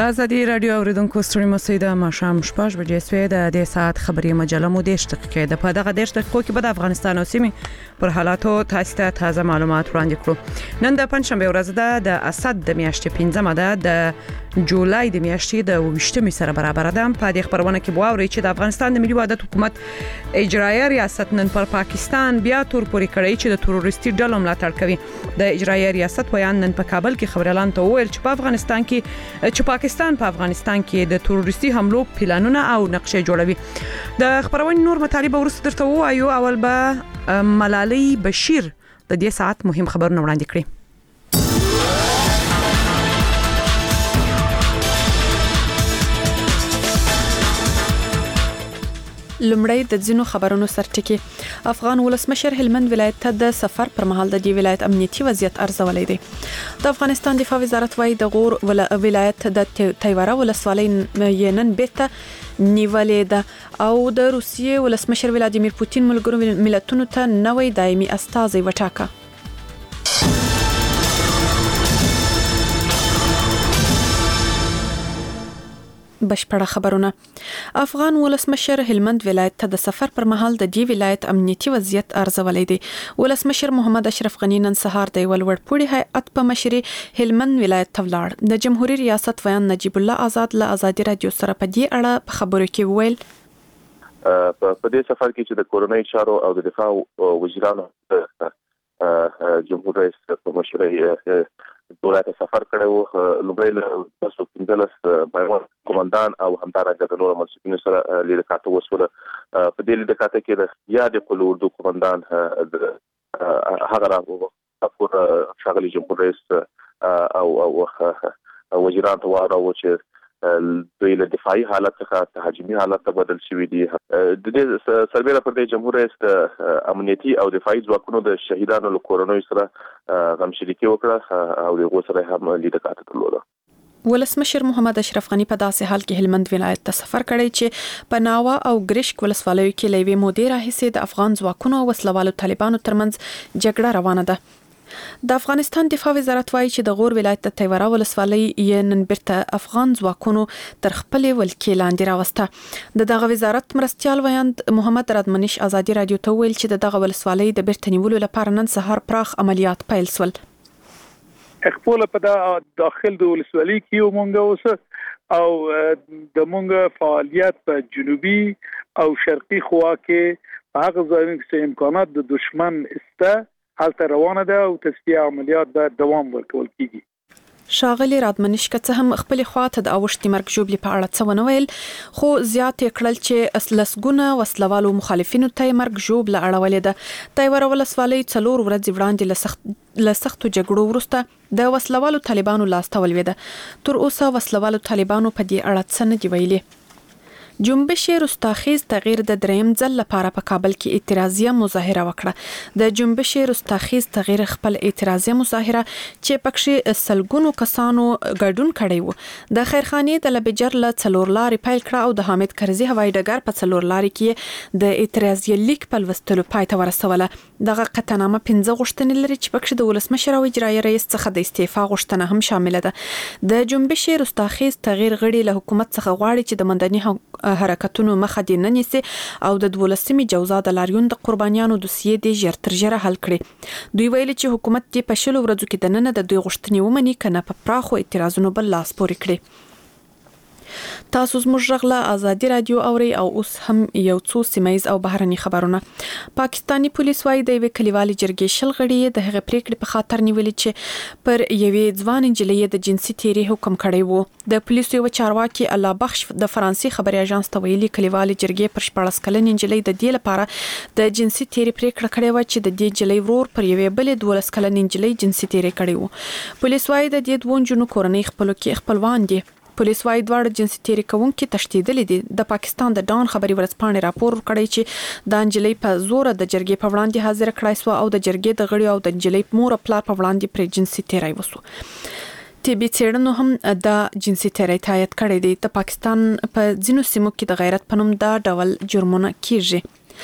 د ازادي رادیو اوریدونکو ستړي مسئ د ماښام 6 بجې سوي د دې ساعت خبري مجله مو 10 دقیقې د په دغه 10 دقیقو کې به د افغانستان او سیمې پر حالاتو تاسو ته تازه معلومات وړاندې کړو. نن د پنځشنبه ورځ ده د اسد د میاشتې 15مه ده د جولای د میاشتې د 28مې سره برابر ده. په دې خبرونه کې بواوري چې د افغانستان د ملي وحدت حکومت اجرایي ریاست نن پر پاکستان بیا تور پوري کړی چې د تروریستي ډلو ملاتړ کوي. د اجرایي ریاست ویان نن په کابل کې خبريالان ته وویل چې په افغانستان کې پاکستان په افغانستان کې د تروریستي حملو پلانونه او نقشې جوړوي. د خبرونې نور مطالب ورسته درته وایو. اول به ملالۍ بشیر د دې ساعت مهم خبرونه وړاندې کړي. لمړی د ځینو خبرونو سرټکی. افغان ولسمشر هلمند ولایت ته د سفر پر مهال د دې ولایت امنیتي وضعیت ارزولې دی. د افغانستان دفاع وزارت وايي د غور ولایت د تیوره ولسوالۍ نن بیرته نیولې ده او د روسیې ولسمشر ولادیمیر پوتین ملګرو ملتونو ته نوې دایمي استازی وټاکه. بشپړه خبرونه. افغان ولسمشر هلمند ولایت ته د سفر پر مهال د دې ولایت امنیتي وضعیت ارزولې دی. ولسمشر محمد اشرف غنی نن سهار د ولوړپوړي هیئت په مشري هلمند ولایت ته ولاړ. د جمهوریت ریاست ویان نجیب الله آزاد له ازادي رادیو سره په دې اړه په خبرو کې وویل په دې سفر کې چې د کورونای چارو او د دفاع وزیرانو جمهوریت رئیس په مشرۍ دولت سفر کړو. لومړی له تاسو پنځلس بایوان کمانډان او همدارنګه د نورو مسؤلینو سره لیدکاته وسوله. په دې لیدکاته کې د یاد کلو اردو کمانډان هغه راغو خپل شاغلي جمهوریت رئیس او وزیران ته وایي چې دوی له دفاعي حالت څخه تهاجمي حالت ته بدل شوی دي. د دې سربېره پر دې جمهوریت د امنیتي او دفاعي ځواکونو د شهیدانو له کورونو سره غم شریکي وکړه او دغه سره هم لیدکاته درلوده. ولسمشر محمد اشرف غنی په داسې حال کې هلمند ولایت ته سفر کړی چې په ناوا او ګریشک ولسوالیو کې لوي مودې راهیسې د افغان ځواکونو او وسلوالو طالبانو ترمنځ جګړه روانه ده. د افغانستان دفاع وزارت وايي چې د غور ولایت د تیوره ولسوالۍ یې نن بیرته افغان ځواکونو تر خپل ولکې لاندې راوسته. دغه وزارت مرستيال ویاند محمد رادمنش ازادي رادیو ته ویل چې دغه ولسوالۍ د بیرته نیولو لپاره نن سهار پراخ عملیات پیل شول. خپل په داخل د ولسوالۍ کې مونږ اوس او د مونږ فعالیت په جنوبي او شرقي خوا کې هغه ځایونه چې امکانات د دشمن استه حالت روانه ده او تصفیه عملیات به دوام ورکول کیږي. شاغلی رادمنش که څه هم خپل خواته د اوشتي مرګ جوړې په اړه څه ونه ویل خو زیات کړل چې لسګونه وسلوالو مخالفینو ته مرګ جوړ لاړولې ده. تیوره ولسوالۍ 4 ورځې وړاندې لسختو جګړو وروسته د وسلوالو طالبانو لاس ته ولوېده. تر اوسه وسلوالو طالبانو په دې اړه څه نه دی ویلي. جنبش رستاخیز تغییر د دریم ځل لپاره په کابل کې اعتراضیه مظاهره وکړه. د جنبش رستاخیز تغییر خپل اعتراضیه مظاهره چې پکې سلګونو کسانو ګډون کړی وو د خیرخانې د لبجر له څلور لارې پیل کړه او د حامد کرزي هوایي ډګر په څلور لارې کې د اعتراضیه لیک په لوستلو پای ته ورسوله. دغه قطعنامه 15 غوښتنې لري چې پکې د ولسمشر او اجرایي رئیس څخه د استعفا غوښتنه هم شامل ده. د جنبش رستاخیز تغییر غړي له حکومت څخه غواړي چې د مدني حرکتونو مخه دې نه نیسي او د 12مې جوزا د لاریون د قربانیانو دوسیې دې ژر تر ژره حل کړي. دوی ویلي چې حکومت دې په 10 ورځو کې د نن د دوی غوښتنې ومني کنه په پراخو اعتراضونو بل لاس پورې کړي. تاسو زموږ غږ له ازادي رادیو اوري او اوس هم یو څو سیمایز او بهرني خبرونه. پاکستانی پولیس وايي د یوې کلیوالي جرګې شل غړي د هغې پریکړې په خاطر نیولې چې پر یوې ځوان نجلۍ د جنسي تیری حکم کړی وو. د پولیسو یو چارواکي الله بخش د فرانسې خبري اژانس ته ویلي کلیوالي جرګې پر 14 کلنې نجلۍ د دې لپاره د جنسي تیری پریکړه کړې و چې د دې نجلۍ ورور پر یوې بلې 12 کلنې نجلۍ جنسي تیری کړی وو. پولیس وايي د دې دوه نجونو کورنۍ خپلوان دي. پولیس وايي دواړه جنسي تیری کوونکي تښتیدلې دي. د پاکستان د ډان خبري ورځپاڼې راپور کړی چې د نجلۍ په زور د جرګې په وړاندې حاضر کړای سو او د جرګې د غړي او د نجلۍ مور پلار په وړاندې پر جنسي تیری وسو. طبي څېړنو هم د جنسي تیری تایید کړی دی. د پاکستان په ځینو سیمو کې د غیرت په نوم دا ډول جرمونه کیږي.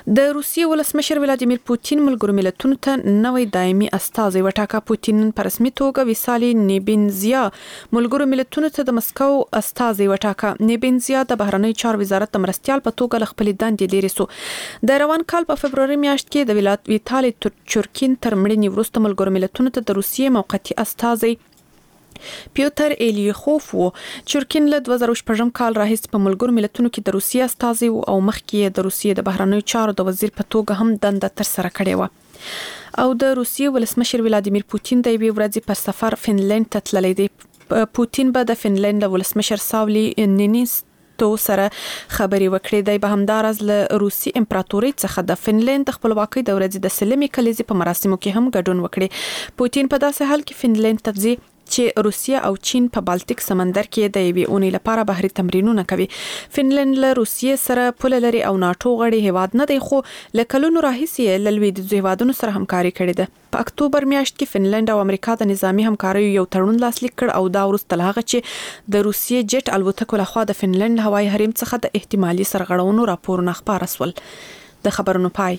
د روسیې ولسمشر ولادیمیر پوتین ملګرو ملتونو ته نوې دایمي استازی وټاکه. پوتین په رسمي توګه ویسالي نیبنزیا ملګرو ملتونو ته د مسکو استازی وټاکه. نیبنزیا د بهرنی چارو وزارت د مرستيال په توګه خپل دندې لري سو. د روان کال په فبرवरी میاشت کې د ولایت ویتالي چورکین تر مړینې وروسته ملګرو ملتونو ته د روسیې موقتی استازی پیوتر ایلیخوف و. چورکین له 2016 کال راهیسې په ملګرو ملتونو کې د روسیې استازی او مخکې د روسیې د بهرنیو چارو د وزیر په توګه هم دنده تر سره کړې و. او د روسیې ولسمشر ولادیمیر پوتین د یوې ورځې په سفر فنلند ته تللی دی. پوتین به د فنلند ولسمشر ساولی نینیستو سره خبرې وکړي. دی به همدارز له روسي امپراتورۍ څخه د فنلند د خپلواکۍ د ورځې د سلمي کلیزې په مراسمو کې هم ګډون وکړي. پوتین په داسې حال کې فنلند ته ځي چې روسیه او چین په بالټیک سمندر کې د یوې اونۍ لپاره بحري تمرینونه کوي. فنلند له روسیې سره پوله لري او ناتو غړي هیواد نه دی، خو له کلونو راهیسې له لویدیځو هیوادونو سره همکاري کړې ده. په اکتوبر میاشت کې فنلند او امریکا د نظامی همکارۍ یو تړون لاسلیک کړ او دا وروسته له هغه چې د روسیې جټ الوتکو لخوا د فنلند هوایي حریم څخه د احتمالي سرغړونو راپورونه خپاره سول. د خبرونو پای.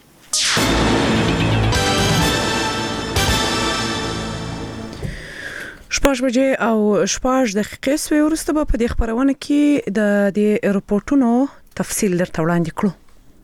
6 بجې او 6 دقیقې سوي وروسته په دې خبرونه کې د دې رپورټونو تفصیل درته وړاندې کړو.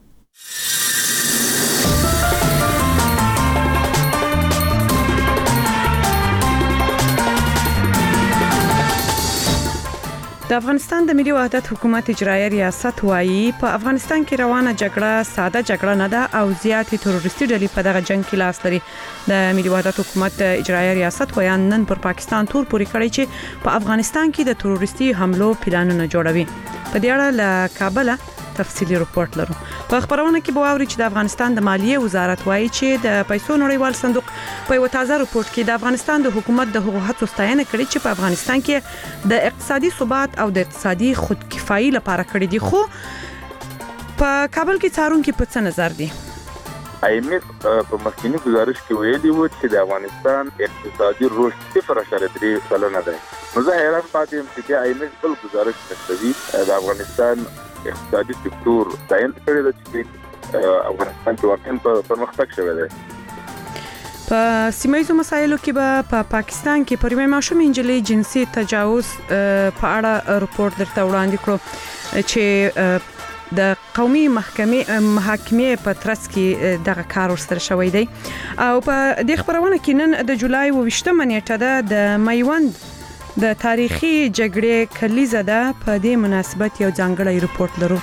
د افغانستان د ملي وحدت حکومت اجرایي ریاست وايي په افغانستان کې روانه جګړه ساده جګړه نه ده او زیاتې تروریستي ډلې په دغه جنگ کې لاس لري. د ملي وحدت حکومت اجرایي ریاست وايي نن پر پاکستان تور پوري کړی چې په افغانستان کې د تروریستي حملو پلانونه جوړوي. په دې اړه له کابل تفصیلی رپورت لرو. په خبرونه کې به اوري چې د افغانستان د مالیې وزارت وايي چې د پیسو نړیوال صندوق په یو تازه رپورت کې د افغانستان د حکومت د هغو هڅو ستاینه کړې چې په افغانستان کې د اقتصادي ثبات او د اقتصادي خودکفایي لپاره کړې دي. خو په کابل کې څارونکو په څه نظر دي؟ IMF په مخکینی گزارش کې ویلي و چې د افغانستان اقتصادي رشد 0.3% دی. نو زه حیران پاتې یم چې IMF بل گزارش کوي د افغانستان اقتصادي سکتور داین کړی د چې افغانستان کې واقعا پرمختګ شوی دی. په سیمایي مسایلو کې به په پاکستان کې پر ماشوم انجلۍ جنسي تجاوز په اړه رپورت درته وړاندې کړو چې د قومي محاکمې په ترڅ کې دغه کار ورسره شوی دی. او په دې خبرونه کې نن د جولای 28 نیټه ده د میوند د تاریخي جګړې کلیزه ده. په دې مناسبت یو ځانګړی رپورت لرو.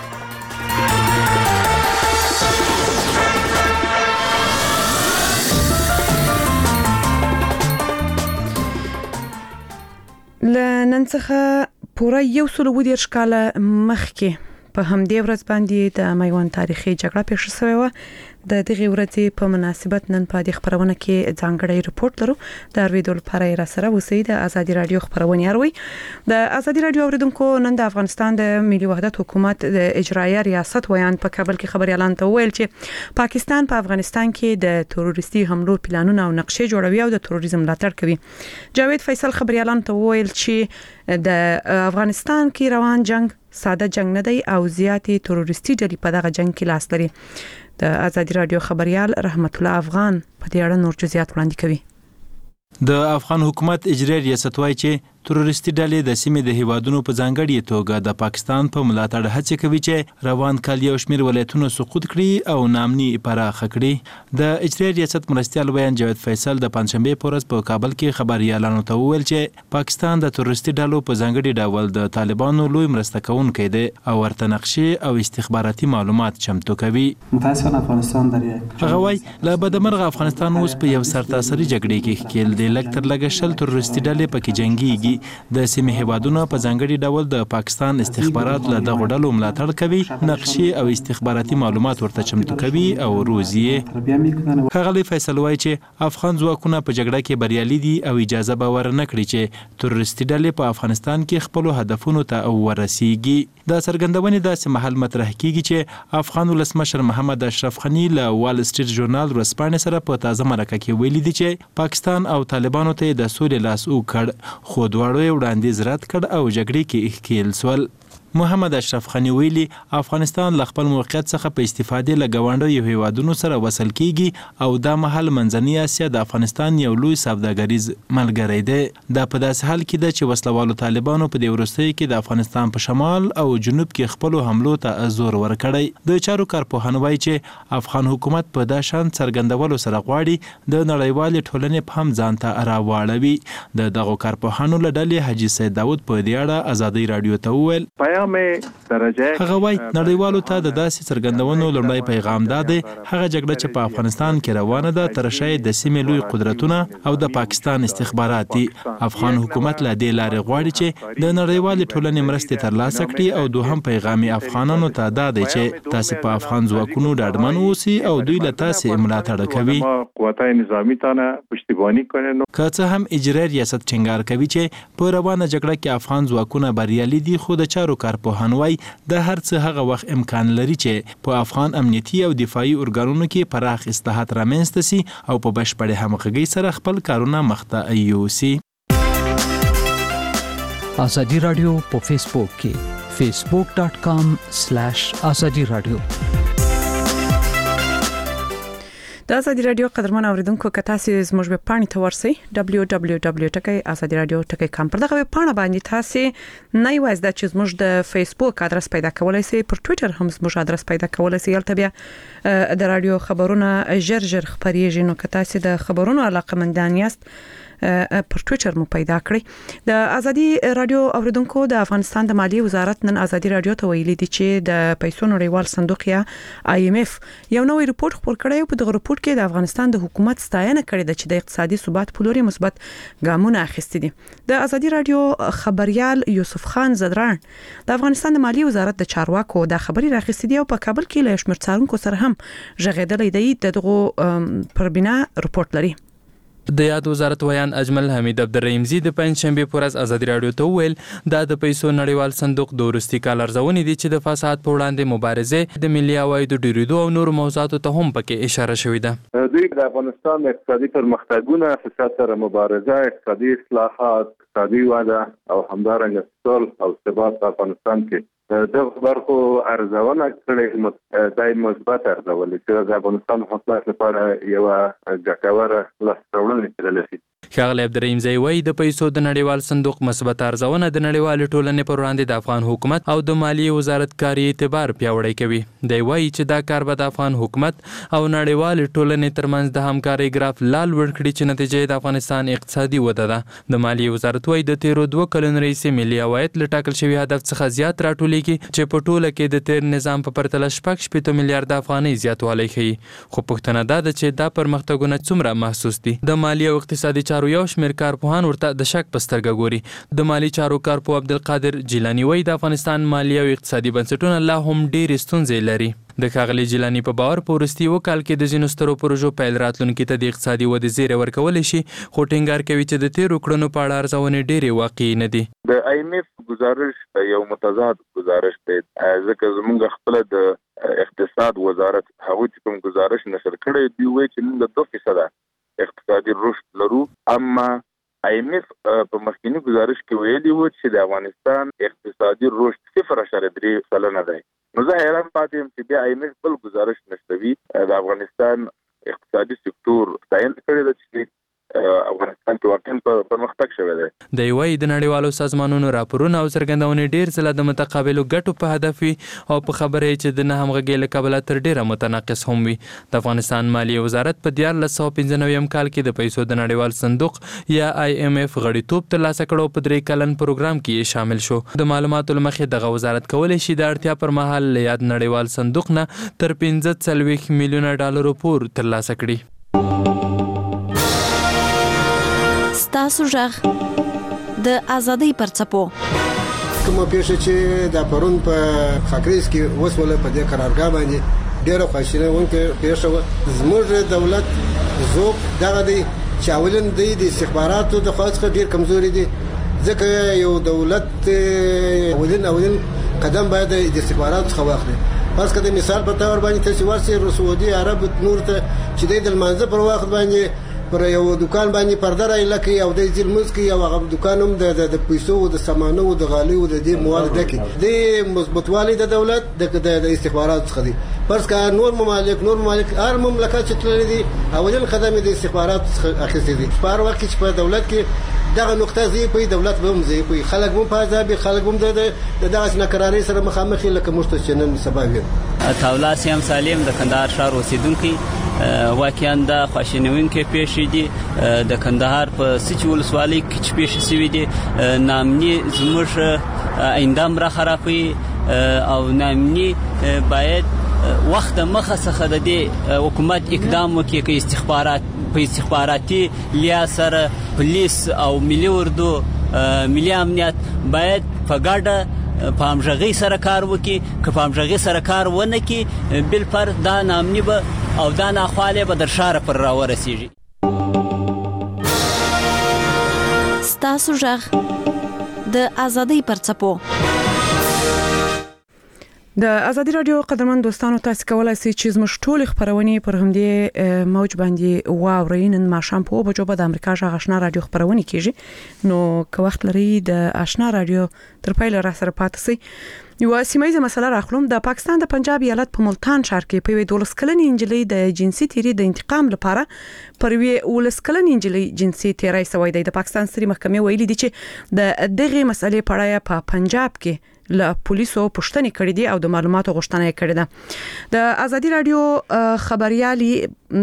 لنن څخه پوره 120 کاله مخکې په همدې ورځ باندې د میوند تاریخي جګړه پیښ شوې و. د دغه ورځې په مناسبت نن په دې خبرونه کې ځانګړی رپورت لرو. د اوریدو لپاره را سره اوسئ. د ازادي رادیو خبرونه اورئ. د ازادي رادیو اوریدونکو نن د افغانستان د ملي وحدت حکومت د اجرایي ریاست ویان په کابل کې خبري اعلان ته ویل چې پاکستان په افغانستان کې د تروریستي حملو پلانونه او نقشې جوړوي او د تروریزم ملاتړ کوي. جاوید فیصل خبري اعلان ته ویل چې د افغانستان کې روان جنگ ساده جنگ نه دی او زیاتې تروریستي ډلې په دغه جنگ کې لاس لري. د ازادي رادیو خبريال رحمت الله افغان په دې اړه نور جزئیات وړاندې کوي. د افغان حکومت اجرایي ریاست وايي چې تروریستي ډلې د سیمې د هیوادونو په ځانګړي توګه د پاکستان په ملاتړ هڅه کوي چې روان کال یو شمېر ولایتونه سقوط کړي او نامني پراخه کړي. د اجرایي ریاست مرستيال ویان جاوید فیصل د پنځشنبه په ورځ په کابل کې خبري اعلان ته وویل چې پاکستان د تروریستي ډلو په ځانګړي ډول د طالبانو لوی مرسته کوونکی دی او ورته نقشې او استخباراتي معلومات چمتو کوي. متاسفانه افغانستان در هغه وايي له بدمرغه افغانستان اوس په یو سرتاسري جګړې کې ښکیل دی. لږ تر لږه شل تروریستي ډلې پکې جنگيږي. د سیمې هیوادونو په ځانګړي ډول د پاکستان استخبارات له دغه ډلو ملاتړ کوي، نقشې او استخباراتي معلومات ورته چمتو کوي او روزي. ښاغلی فیصل وايي چې افغان ځواکونه په جګړه کې بریالي دي او اجازه به ورنه کړي چې تروریستي ډلې په افغانستان کې خپل هدفونو ته ورسیږي. دا څرګندونې داسې مهال مطرح کیږي چې افغان ولسمشر محمد اشرف غنی له وال سټریټ ژورنال ورځپاڼې سره په تازه مرکه کې ویلي دي چې پاکستان او طالبانو ته د سولې لاس وکړ، خو دواړو یې وړاندیز رد کړ او جګړې کې ښکیل سول. محمد اشرف خانی ویلي افغانستان له خپل موقعیت څخه په استفادې له ګاونډیو هیوادونو سره وصل کیږي او دا مهال منځنۍ اسیا د افغانستان یو لوی سوداګریز ملګری دی. دا په داسې حال کې ده چې وسلوالو طالبانو په دې وروستیو کې د افغانستان په شمال او جنوب کې خپل حملو ته زور ورکړی. د چارو کارپوهان وایي چې افغان حکومت په دا شان څرګندولو سره غواړي د نړیوالې ټولنې په هم ځان ته راواړوي. د دغو کارپوهانو له ډلې حاجي سید داود په دې اړه ازادي رادیو ته وویل. هغه وایي نړیوالو ته د داسې څرګندونو لومړی پیغام دا دی هغه جګړه چې په افغانستان کې روانه ده تر شا د سیمې لوی قدرتونه او د پاکستان استخبارات دي. افغان حکومت له دې لارې غواړي چې د نړیوالې ټولنې مرستې ترلاسه کړي او دوهم پیغام افغانانو ته دا دی چې تاسو په افغان ځواکونو ډاډمن اوسئ او دوی له تاسو ملاتړ کوي. قوتای نظامی تانه پشتیبانی کنن. که څه هم اجرایي ریاست ټینګار کوي چې په روانه جګړه کې افغان ځواکونه بریالي دي، خو د چارو کارپوهان وایي د هر څه هغه وخت امکان لري چې په افغان امنیتي او دفاعي ارګانونو کې پراخ اصلاحات رامنځته سي او په بشپړه همغږي سره خپل کارونه مخته یوسي. ازادي رادیو په فیسبوک کې facebook.com/ازادي رادیو. د ازادي رادیو قدرمن اوریدونکو که تاسو زموږ په پاڼې ته ورسئ www.azadiradio.com پر دغه پاڼه باندې تاسو نه یوازې د چې زموږ د فیسبوک ادرس پیدا کولای شئ، پر ټوئیټر هم زموږ ادرس پیدا کولای شئ. یلته بیا د رادیو خبرونه ژر خبريږي، نو که تاسو د خبرونو علاقمندان یاست پر ټوئیټر مو پیدا کړئ. د ازادي رادیو اوریدونکو د افغانستان د مالیې وزارت نن ازادي رادیو ته ویلي دي چې د پیسو نړیوال صندوق یا IMF یو نوې ریپورت خپور کړی. په دغه ریپورت کې د افغانستان د حکومت ستاینه کړې ده چې د اقتصادي ثبات په لوري مثبت ګامونه اخیستي دي. د ازادي رادیو خبريال یوسف خان زدران د افغانستان د مالیې وزارت د چارواکو د خبري راخستي دي او په کابل کې له شمیر څارونکو سره هم ژغېدلې دی. دغه پربینا ریپورت لري. د یاد وزارت ویان اجمل حمید عبدالرحیمزی د پنځشنبه پر ورځ ازادي رادیو ته ویل دا د پیسو نړیوال صندوق د ورستي کال ارزونې دي چې د فساد په وړاندې مبارزه د ملي عوایدو ډیریدو او نور موضوعاتو ته هم پکې اشاره شوې ده. دوی د افغانستان اقتصادي پرمختګونه، فساد سره مبارزه، اقتصادي اصلاحات، اقتصادي وده او همدارنګه سول او ثبات په افغانستان کې د برخو ارزونه کړې دای مثبت ارزونه چې د افغانستان حکومت لپاره یو ګټوره لاسته راوړنه ده. ښاغلی عبدالرحیمزی وایي د پیسو د نړیوال صندوق مثبت ارزونه د نړیوال ټولنې پر وړاندې د افغان حکومت او د مالیې وزارت کاري اعتبار پیاوړی کوي. دی وایي چې دا کار به د افغان حکومت او نړیوال ټولنې ترمنځ د همکارۍ ګراف لا لوړ کړي چې نتیجه د افغانستان اقتصادي وده ده. د مالیې وزارت وایي د تیرو 2 کلونو راهیسې ملي عواید له ټاکل شوي هدف څخه زیات راټولیږي چې په ټوله کې د تیر نظام په پرتله 6 میلیارډ افغانۍ زیاتوالی ښیي. خو پوښتنه دا ده چې دا پرمختګونه څومره محسوس دي. د مالیې او اقتصادي چارو یو شمېر کارپوهان ورته د شک په سترګه ګوري. د مالی چارو کارپوه عبدالقادر جیلانی وایي د افغانستان مالی او اقتصادي بنسټونه لا هم ډېرې ستونزې لري. د ښاغلي جیلانی په باور په وروستي کال کې د ځینو سترو پروژو پیل راتلونکي ته د اقتصادي ودې زیری ورکولی شي، خو ټینګار کوي چې د تیرو کړنو په اړه ارزونې ډېرې واقعي نه دي. د IMF گزارش یو متضاد گزارش دی، ځکه زموږ خپل د اقتصاد وزارت هغه چې کوم گزارش نشر کړی دی وایي چې موږ 2% اقتصادي رشد لرو، اما IMF په مخکینی گزارش کې ویلي و چې د افغانستان اقتصادي رشد 0.3% دی. نو زه حیران پاتې یم چې بیا IMF بل گزارش نشوي د افغانستان اقتصادي سکتور ستاینه کړې ده چې افغانستان کې واقعا پرمختګ شوی دی. د یوې د نړیوالو سازمانونو راپورونه او څرګندونې ډېر ځله د متقابلو ګټو په هدف وي او په خبره چې د نه همغږۍ له کبله تر ډېره متناقض هم وي. د افغانستان مالیې وزارت په 1995 کال کې د پیسو د نړیوال صندوق یا IMF غړیتوب ترلاسه کړو. په 3 کلن پروګرام کې شامل شو. د معلوماتو له مخې دغه وزارت کولی شي د اړتیا پر مهال له یاد نړیوال صندوق نه تر 45 میلیونه ډالرو پور ترلاسه کړي. ستاسو ژغ د ازادۍ پر څپو. کومه پیښه چې د پرون په خاکریز کې وسوله په دې قرارګاه باندې ډېره خواشینونکې پیښه وه. زموږ دولت ذوق دغه دی چې اولن دی د استخباراتو د خوا څخه ډېر کمزوري دي، ځکه یو دولت اولن قدم باید د استخباراتو څخه واخلي. پس که د مثال په تور باندې تاسو ورسې سعودي عرب نور ته چې د لمانځه پر وخت باندې پر یو دکان باندې پرده راایله کوي او د ځل مز کوي او هغه دکان هم د پیسو او د سامانو او د غالي او د دې مواد ډکي د مثبتوالي د دولت د استخبارات څخه دي پس کا نور ممالک هر مملکت چې تللي دي اولین قدم د استخبارات اخیستي دي په هر وخت چې په دولت کې دغه نقطه زی په دولت به هم زی په خلک هم په عذاب خلک هم د دغه ناکراری سره مخامخ لکه مستشنن سبب تاولا سیم سالم د کندهار ښار اوسیدونکو واقعا د خواشینونکو پیښې دي د کندهار په سچ ولسوالۍ کې چې پیښې شوې دي نامني زموږ ایندام را خرابوي او نامني باید وخت مخه څخه د دې حکومت اقدام وکړي چې استخباراتي لیا سره پولیس او ملي اردو ملي امنیت باید په ګډه په همغږۍ سره کار وکړي که په همغږۍ سره کار ونه کړي بل پر دا نامني به او دا ناخواله به در شاره پر راورسیږي. ستاسو ژغ د ازادۍ پر څپو. د ازادي رادیو قدرمن دوستانو تاسو کولای شئ چې زموږ ټول خبرونه پر همدې موج باندې واورئ. نن ماښام په بجو به د امریکا ژغ آشنا رادیو خبرونه کیږي نو که وخت لري د آشنا رادیو تر پایله را سره پاتې شئ. یو سیمایي مسله راخلم د پاکستان د پنجاب ایالت په ملتان ښار کې په 12 کلنې انجلۍ د جنسي تیری د انتقام لپاره پر 12 کلنې انجلۍ جنسي تیری سوی دی. د پاکستان ستري محکمې ویلي دي چې د دغه مسلې په اړه په پنجاب کې له پولیسو پوښتنې کړې دي او د معلوماتو غوښتنه یې کړې ده. د ازادي رادیو خبريالي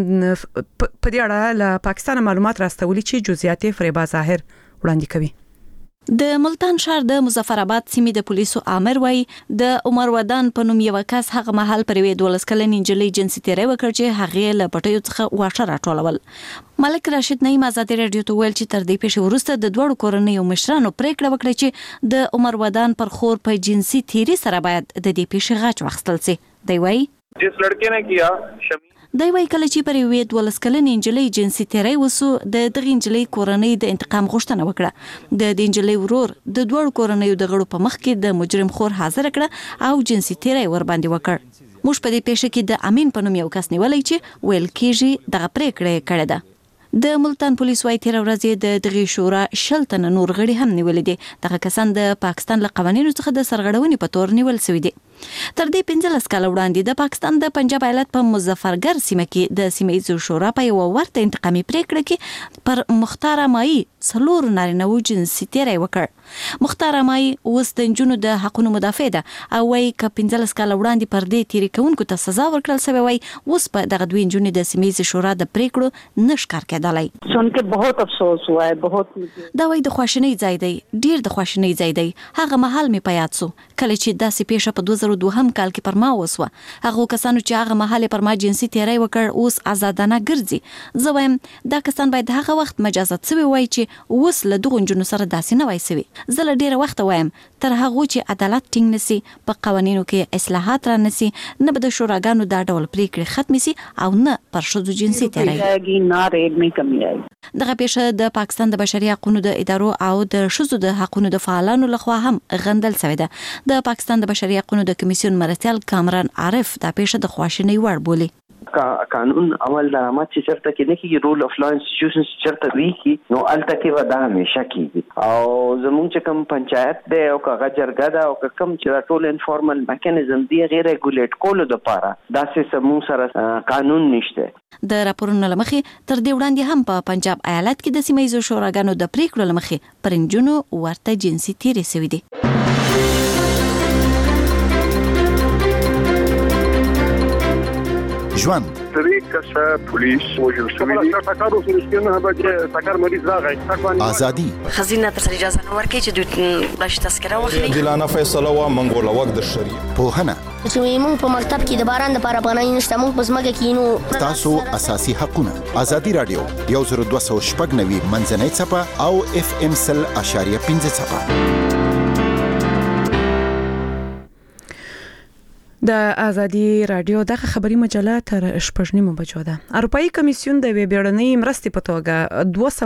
په دې اړه له پاکستان معلومات راستولي چې جزئیات فریبا ظاهر وړاندې کوي. د ملتان ښار د مظفرآباد سیمې د پولیسو امر وای د عمر ودان په نوم یو کس هغه محل پر 12 کلنې انجلۍ جنسي تیری وکړ چې هغه له پټیو څخه واښه راټولول. ملک راشد نعیم ازادي رادیو ته ویل چې تر دې پیښې وروسته د دوړو کورنیو مشرانو پریکړه وکړه چې د عمر ودان پر خور په جنسي تیری سره باید د دې پیښې غاچ واخیستل شي. دی وای جس لڑکے نے کیا دی وای کله چې پر 12 کلنې انجلۍ جنسي تیری وسو د دغه انجلۍ کورنۍ د انتقام غوښتنه وکړه. د انجلۍ ورور د دوړو کورنیو د غړو په مخ کې د مجرم خور حاضر کړه او جنسي تیری ور باندې وکړ. موږ په دې پیښه کې د امین په نوم یو کس نیولای چې ویل کېږي دغه پریکړه کړې ده. د ملتان پولیس وايي تیر ورځ د دغه شورا شلتن نور غړي هم نیول دي. دغه کسان د پاکستان له قوانینو څخه د سرغړونې په تور نیول شوی دي. تر دې 15 کال وړاندې د پاکستان د پنجاب ایالت په مظفرګر سیمه کې د سیمې شورا په یو ورته انتقامي پریکړه کې پر مختار مای څلور نارینه و جنسي تیری وکړ. مختار مای اوس د جنونو د حقوقو مدافع ده او وايي ک 15 کال وړاندې پر دې تیری کوونکو ته سزا ورکړل شوی وای اوس په دغه دوی جنونو د سیمې شورا د پریکړو نشکار کېدلای. سن کې बहुत افسوس हुआ है बहुत دا وای د خواشنۍ ځای دی ډیر د خواشنۍ ځای دی. هغه محل می پیات سو کله چې داسې پیښه په 2002 کال کې پر ما وسوه. هغه کسانو چې هغه محل پر ما جنسي تیری وکړ اوس آزادانه ګرځي. زه وایم دا کسان باید هغه وخت مجازات شوی وای چې اوس له دغه جنونو سره داسې نه وای سوي. زه له ډیره وخت وایم تر هغه چې عدالت ټینګ نسی په قوانینو کې اصلاحات را نسی نه به د شوراګانو دا ډول پریکړې ختم سي او نه پر شذو جنسي تیری. دغه پیښه د پاکستان د بشري حقوقو د ادارو او د شذو د حقوقو د فعالانو لخوا هم غندل شوی ده. د پاکستان د بشري حقوقو د کمیسیون مرستیال کامران عارف دا پیښه د خواشینۍ وړ بولي. قانون عمل درآمد چې چرته کې نه کیږي رول اف لا انسټیټیوشنز چرته وی کی نو الته کې ودا همیشه کیږي او زموږ چې کوم پنچایت دی او کغه جرګه دا او کوم چې ټول انفارمل میکانیزم دی غیر ریګولیټ کول د پاره داسې سمو سره قانون نشته. د راپورونو لمخې تر دې وړاندې هم په پنجاب ایالت کې د سیمایي شوراګانو د پریکړو لمخې پرنجونو ورته جنسي تیری شوی دي. ژوند طریقه پولیس وجل شوی دی ټاکر اوس نشته به ټاکر مریض راغی ازادي خزینه تر اجازه نه ورکړي چې دوی بلش تذکره واخلي. دلانه فیصله وا منګول وقت د شریعه په هنه چې موږ په مکتب کې د باران لپاره پناه نشته موږ په زمګه کې نو تاسو اساسي حقونه ازادي رادیو 1290 منځنۍ صفه او اف ام سل اشاریه 15 صفه. د ازادي رادیو دغه خبري مجله تر 8:30 بجو ده. اروپאי کمیسیون د ویبړنۍ مرستې په توګه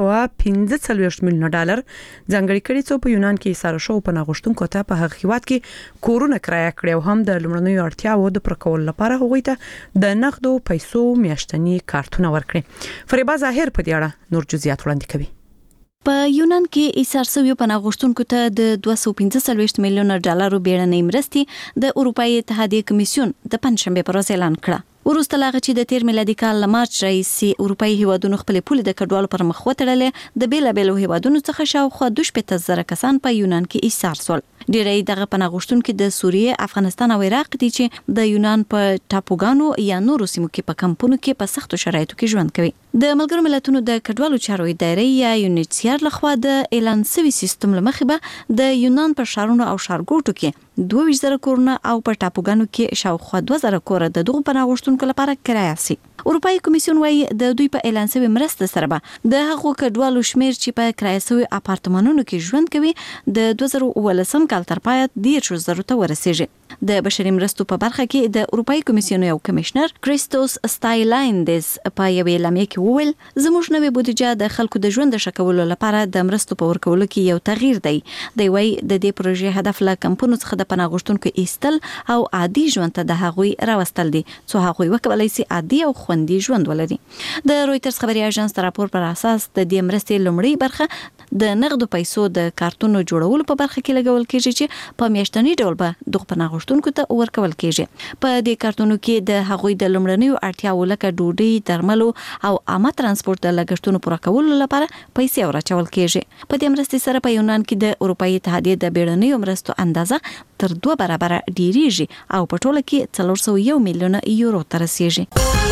245 میلیون ډالر ځانګړي کړي څو په یونان کې سره شو په نغښتونکو ته په هغه هیواد کې کورونه کرایه کړي او هم د لمړنیو اړتیاو د پرکول لپاره هغوی ته د نقدو پیسو میاشتنی کارتونه ورکړي. فریبا ظاهر په دې اړه نور جزئیات وړاندې کوي. په یونان کې ایثار شوی په نغښتونکو ته د 245 میلیون ډالرو بیړنۍ مرستې د اروپאי اتحادیه کمیسیون د پنځشنبه پر ورځ اعلان کړه. وروسته لاغه چې د 13 میلادي کال مارچ رئیسي اروپאי هیوادونو خپل پولې د کډوالو پر مخ وتړلې د بیلابېلو هیوادونو څخه شاوخوا 2,000 کسان په یونان کې ایثار شول. ډیری دغه پناهغښتونکو د سوریه، افغانستان او عراق دي چې د یونان په ټاپوګانو یا نورو سیمو کې په کمپونو کې په سختو شرایطو کې ژوند کوي. د ملګرو ملتونو د کډوالو چارو ادارې یا یونیسیار لخوا د اعلان شوی سیستم لمخې به د یونان په شهرونو او ښارګوټو کې 22,000 کورونه او په ټاپوګانو کې شاوخوا 2,000 کور د دغو پناهغښتونکو لپاره کرایه سي. اروپאי کمیسیون وايي د دوی په اعلان شوی مرسته سره به د هغو کډوالو شمیر چې په کرایه شوی اپارتمانونو کې ژوند کوي د 2019 کال تر پایه 10,000 ته ورسیږي. د بشري مرستو په برخه کې د اروپאי کمیسیون یو کمشنر کریستوس ستایلاندز په یو اعلامیه کې وویل زموږ نوې بودیجه د خلکو د ژوند ښکولو لپاره د مرستو په ورکولو کې یو تغییر دی. دی وايي د دې پروژې هدف له کمپونو څخه د پناهغښتونکو ایستل او عادي ژوند ته د هغوی راوستل دي څو هغوی وکولای شي عادي او خوندي ژوند ولري. د رويټرز خبري اژانس راپور پر اساس د دې مرستې لومړی برخه د نقدو پیسو د کارتونو جوړولو په برخه کې لګول کېږي چې په میاشتنی ډول به دغه پناهغښتونکو ته ورکول کېږي. په دې کارتونو کې د هغوی د لومړنیو اړتیاو لکه ډوډۍ، درملو او عامه ترانسپورت د لګښتونو پوره کولو لپاره پیسې ورچول کېږي. په دې مرستې سره په یونان کې د اروپאי اتحادیه د بیړنیو مرستو اندازه تر 2 برابره ډیریږي او په ټوله کې 401 میلیون یورو ته رسیږي.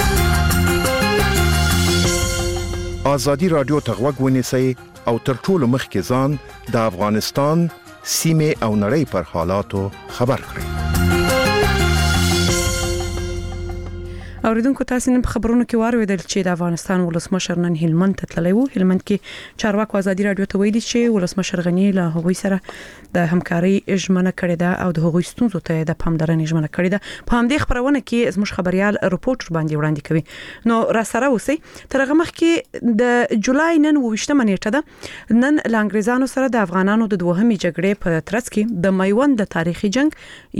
ازادي رادیو ته غوږ ونیسئ او تر ټولو مخکې ځان د افغانستان سیمه او نړۍ پر حالاتو خبر کړئ. اوریدونکو تاسو نن په خبرونو کې وارویدل چې د افغانستان ولسمشر نن هلمند ته تللی وو. هلمند کې چارواکو ازادي رادیو ته ویلي چې ولسمشر غنی له هغوی سره د همکاري ژمنه کړې ده او د هغوی ستونزو ته د پاملرنې ژمنه کړې ده. په همدې خبرونه کې زموږ خبريال رپورټر باندې وړاندې کوي. نو را سره اوسئ. تر هغه مخکې د جولای نن 28 نیټه ده. نن له انګریزانو سره د افغانانو د دوهمې جګړې په ترڅ کې د میوند د تاریخي جنگ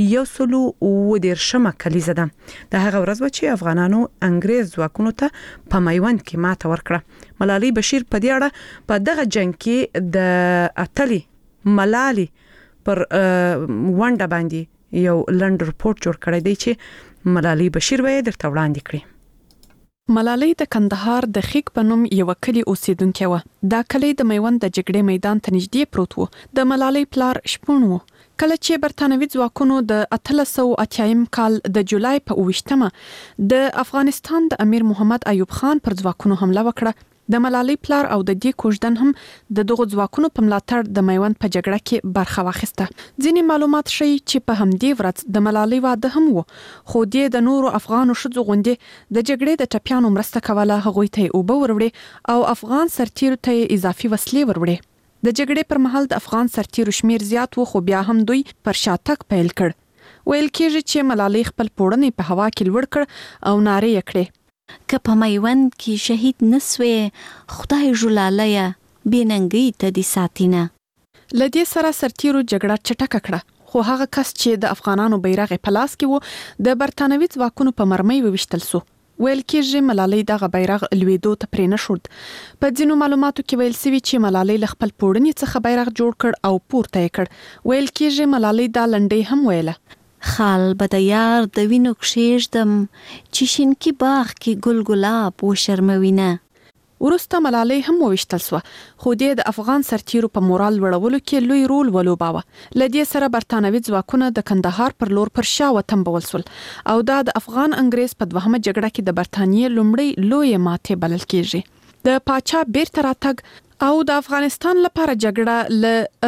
113 کلیزه ده. د هغه ورځ چې افغانانو انګريز ځواکونو ته په میوند کې ماته ورکړه. ملالۍ بشیر په دې اړه په دغه جنگ کې د اتلې ملالۍ پر ونډه باندې یو لنډ رپورټ جوړ کړی دی چې ملالۍ بشیر به درته وړاندې کړي. ملالۍ د کندهار د خیک په نوم یو کلی اوسیدونکې و. دا کلی د میوند د جګړې میدان ته نږدې پروت و. د ملالۍ پلار شپون و. کله چې برتانوي ځواکونو د 1880 کال د جولای په 28مه د افغانستان د امیر محمد ایوب خان پر ځواکونو حمله وکړه، د ملالۍ پلار او د دې کوژدن هم د دغو ځواکونو په ملاتړ د میوند په جګړه کې برخه واخیسته. ځینې معلومات ښیي چې په همدې ورځ د ملالۍ واده هم و، خو د نورو افغانو ښځو غوندې د جګړې د ټپیانو مرسته کوله. هغوی ته اوبه وروړي او افغان سرتیرو ته اضافي وسلې وروړي. د جګړې پر مهال د افغان سرتیرو شمیر زیات و، خو بیا هم دوی پر شاتګ پیل کړ. ویل کېږي چې ملالۍ خپل پوړنې په هوا کې لوړ کړ او نارې یې کړې که په میوند کې شهید نسوې خدای جلاله بیننګي ته دي ساتینه. لدې سره سرتیرو جګړه چټکه کړه، خو هغه کس چې د افغانانو بیرغ په لاس کې و د برتانوي ځواکونو په مرمۍ وویشتل سو. ویل کېږي ملالۍ دغه بیرغ لویدو ته پرې نه شود. په ځینو معلوماتو کې ویل سوي چې ملالۍ له خپل پوړنې څخه بیرغ جوړ کړ او پورته یې کړ. ویل کېږي ملالۍ دا لنډۍ هم ویله: خال به د یار د وینو کښېږدم چې شینکي باغ کې ګل ګلاب وشرموینه. وروسته ملالۍ هم وویشتل سوه، خو د افغان سرتیرو په مورال لوړولو کې لوی رول ولوباوه. لدې سره برتانوي ځواکونه د کندهار پر لور پر شا وتمبول سول او دا د افغان انګريز په دوهمه جګړه کې د برتانیې لومړی لوی ماته بلل کېږي. د پاچا بیرته راتګ او د افغانستان لپاره جګړه ل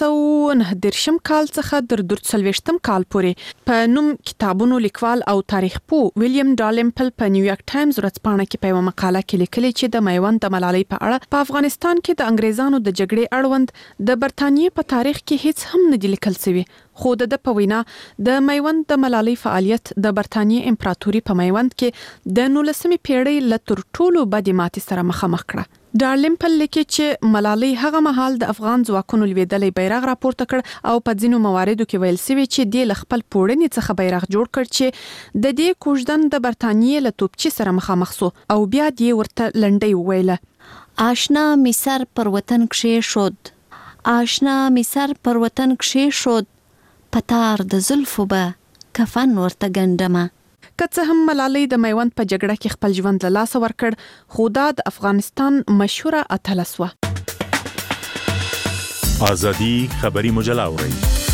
1319 کال څخه تر 1940 کال پورې په نوم کتابونو لیکوال او تاریخ پوه ویلیام ډالمپل په نیویارک ټایمز ورځپاڼه کې په یوه مقاله کې لیکلي چې د میوند د ملالۍ په اړه په افغانستان کې د انګریزانو د جګړې اړوند د برتانیې په تاریخ کې هیڅ هم نه دی لیکل شوی، خو د په وینا د میوند د ملالۍ فعالیت د برتانیې امپراتوري په میوند کې د 19مې پیړۍ له تر ټولو بدې ماتې سره مخامخ کړه. ډارلمپل لیکي چې ملالۍ هغه مهال د افغان ځواکونو لویدلې بیرغ راپورته کړ او په ځینو مواردو کې ویل سوي چې د خپل پوړنې څخه بیرغ جوړ کړ چې د دې کوژدن د برتانیې له توپچي سره مخامخ سو او بیا دې ورته لنډۍ وویله: آشنا می سر پر وطن کښې شد، آشنا می سر پر وطن کښې شد، پتار د زلفو به کفن ورته ګنډمه. که څه هم ملالۍ د میوند په جګړه کې خپل ژوند له لاسه ورکړ، خو دا د افغانستان مشهوره اتله سوه. ازادي خبري مجله اورئ.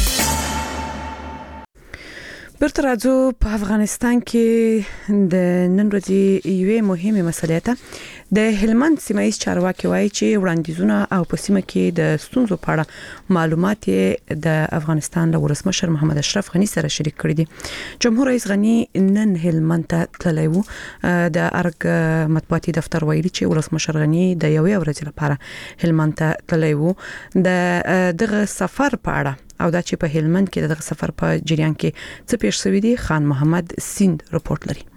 برته راځو په افغانستان کې د نن ورځې یوې مهمه مسلې ته. د هلمند سیمایي چارواکي وایي چې وړاندیزونه او په سیمه کې د ستونزو په اړه معلومات د افغانستان له ولسمشر محمد اشرف غنی سره شریک کړي دي. جمهور رئیس غنی نن هلمند ته تللی و. د ارګ مطبوعاتي دفتر ویلي چې ولسمشر غنی د یوې ورځې لپاره هلمند ته تللی و. د دغه سفر په اړه او دا چې په هلمند کې دغه سفر په جریان کې څه پیښ شوی دی، خان محمد سیند رپورت لري.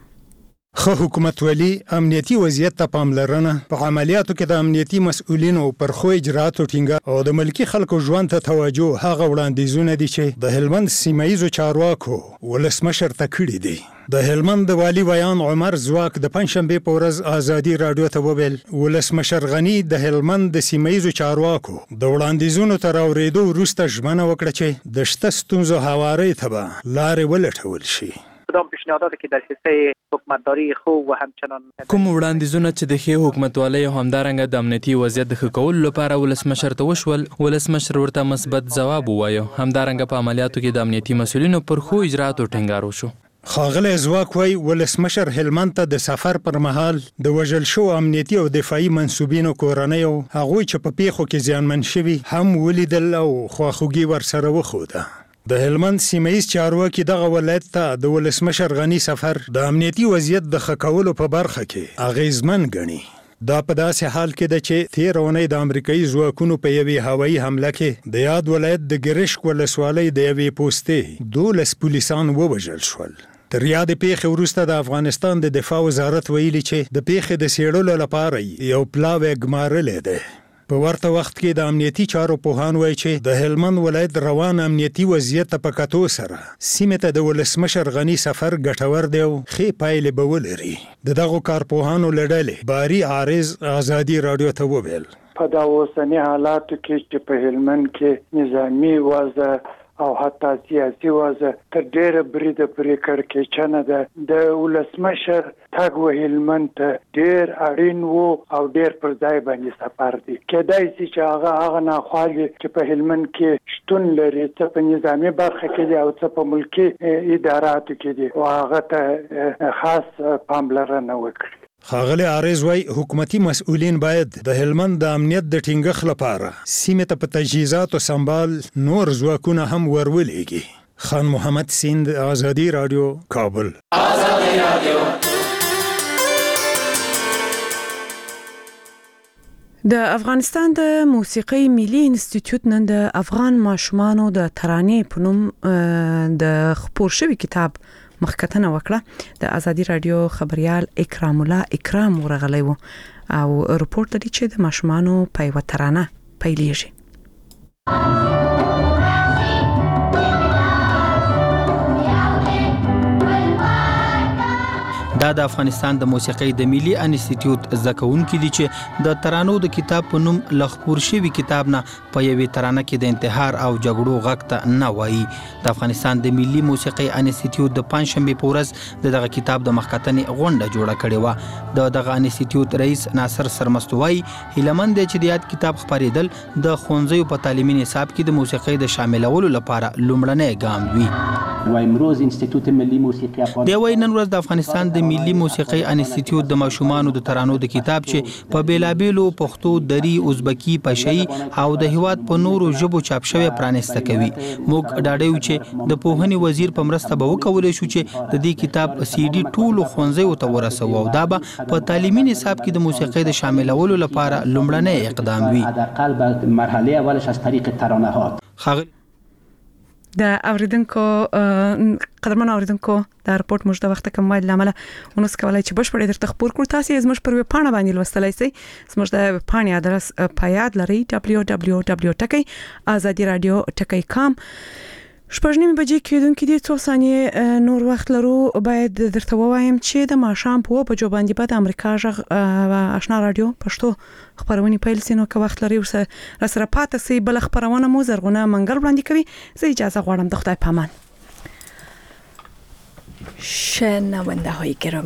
خو حکومت ولی امنیتی وضعیت ته پاملرنه په عملیاتو کې د امنیتی مسؤلینو پر خو اجراتو ټینګه او د ملکی خلکو ژوند ته توجه هغه وړاندیزونه دي چې د هلمند سیمایي چارواکو ولسمشر ته کړی دي. د هلمند والی ویان عمر زواک د پنځشنبه په ورځ ازادي رادیو ته وویل ولسمشر غنی د هلمند د سیمایي چارواکو د وړاندیزونو تر اورېدو وروسته ژمنه وکړه چې د شته ستونزو هواري ته به لارې ولټول شي. کدام پیشنهاداتی که در حصه حکومتداری خوب و همچنان کوم وړاندیزونه چې د ښې حکومتوالۍ او همدارنګه د امنیتي وضعیت د ښه کولو لپاره ولسمشر ته وشول، ولسمشر ورته مثبت ځواب ووایو. همدارنګه په عملیاتو کې د امنیتي مسؤلینو پر ښو اجراتو ټینګار وشو. خاغلی زواک وای ولسمشر هلمند ته د سفر پر مهال د وژل شو امنیتي او دفاعي منسوبینو کورنۍ او هغوی چې په پیښو کې زیانمن شوي هم ولیدل او خواخوږي ورسره وښوده. د هلمند سیمایي چارواکي دغه ولایت ته د ولسمشر غنی سفر د امنیتي وضعیت د ښه کولو په برخه کې اغیزمن ګڼي. دا په داسې حال کې ده چې تیر اونۍ د امریکایي ځواکونو په یوې هوایي حمله کې د یاد ولایت د ګرشک ولسوالۍ د یوې پوستې 12 پولیسان ووژل شول. تر یادې پیښې وروسته د افغانستان د دفاع وزارت ویلي چې د پیښې د څېړلو لپاره یو پلاوی ګمارلی دی. په ورته وخت کې د امنیتي چارو پوهان وایي چې د هلمند ولایت روان امنیتي وضعیت په کتو سره سیمې ته د ولسمشر غنی سفر ګټور دی او ښې پایلې به ولري. د دغو کارپوهانو له ډلې باري عارض ازادي رادیو ته وویل په دا اوسني حالاتو کې چې په هلمند کې نظامي وضع او حتی سیاسي وضع تر ډیره بریده پرې کړکېچنه ده. د ولسمشر تګ و هلمند ته ډیر اړین وو او ډیر پر ځای باندې سفر دی. کېدای شي چې هغه ناخوالې چې په هلمند کې شتون لري څه په نظامي برخه کې دي او څه په ملکي اداراتو کې دي او هغه ته خاص پاملرنه وکړي. خاغلی عارض وای حکومتي مسؤلین باید د هلمند د امنیت د ټینګښت لپاره سیمې ته په تجهیزاتو سمبال نور ځواکونه هم ورولېږي. خان محمد سیند، ازادي رادیو، کابل. ازادي رادیو. د افغانستان د موسیقۍ ملي انسټیټیوټ نن د افغان ماشومانو د ترانې په نوم د خپور شوی کتاب مخکتنه وکړه. د ازادي رادیو خبريال اکرام الله اکرام ورغلی و او رپورت لري چې د ماشومانو په یو ترانه پیلېږي. دا د افغانستان د موسیقۍ د ملي انسټیټیوټ زکونکي دي چې د ترانو د کتاب په نوم لخپور شوی کتاب نه په یوې ترانه کې د انتحار او جګړو غږ ته نه وایي. د افغانستان د ملي موسیقۍ انسټیټیوټ د پنځشنبه په ورځ دغه کتاب د مخکتنې غونډه جوړه کړې و. دغه انسټیټیوټ رئیس ناصر سرمستوي هیلمند چې د یاد کتاب خبرېدل د ښوونځیو په تعلیمي نصاب کې د موسیقۍ د شاملولو لپاره لومړنی ګام وي. امروز انسټیټیوټ ملي موسیقي افغانستان نن ورځ د افغانستان د ملي موسیقۍ انسټیټیوټ د ماشومانو د ترانو د کتاب چې په بیلابیلو پښتو، دری، ازبکی، پشهي او د هیواد په نورو ژبو چاپ شوی پرانسته کوي. موږ ډاډه یو چې د پوهنې وزیر په مرسته به وکولای شو چې د دې کتاب سی ډي ټولو ښوونځیو ته ورسوو او دا به په تعلیمي نصاب کې د موسیقۍ د شاملولو لپاره لومړنی اقدام وي. حداقل به مرحله اولش از طریق ترانه‌ها. د اوریدونکو قدرمن اوریدونکو د رپورت موږ د وخت کم وایي لامل ونوس کولای چې بشپړ درته خبر کړو تاسو زموږ پر ویبپاڼه باندې لوستلای شئ زموږ د ویبپاڼې ادرس پایاد لري www.azadiradio.com شپږنیمه بجې کېدونکې دي 2 ثانیې نور وخت لرو باید درته وایم چې د ماښام په بجو باندې بعد امریکا ژغ آشنا رادیو پښتو خبرونه پیل سينو که وخت لري سره پاتې سي بل خبرونه مو زرغونه منګل وړاندې کوي زه اجازه غواړم د خدای پامان شنونده های گرامی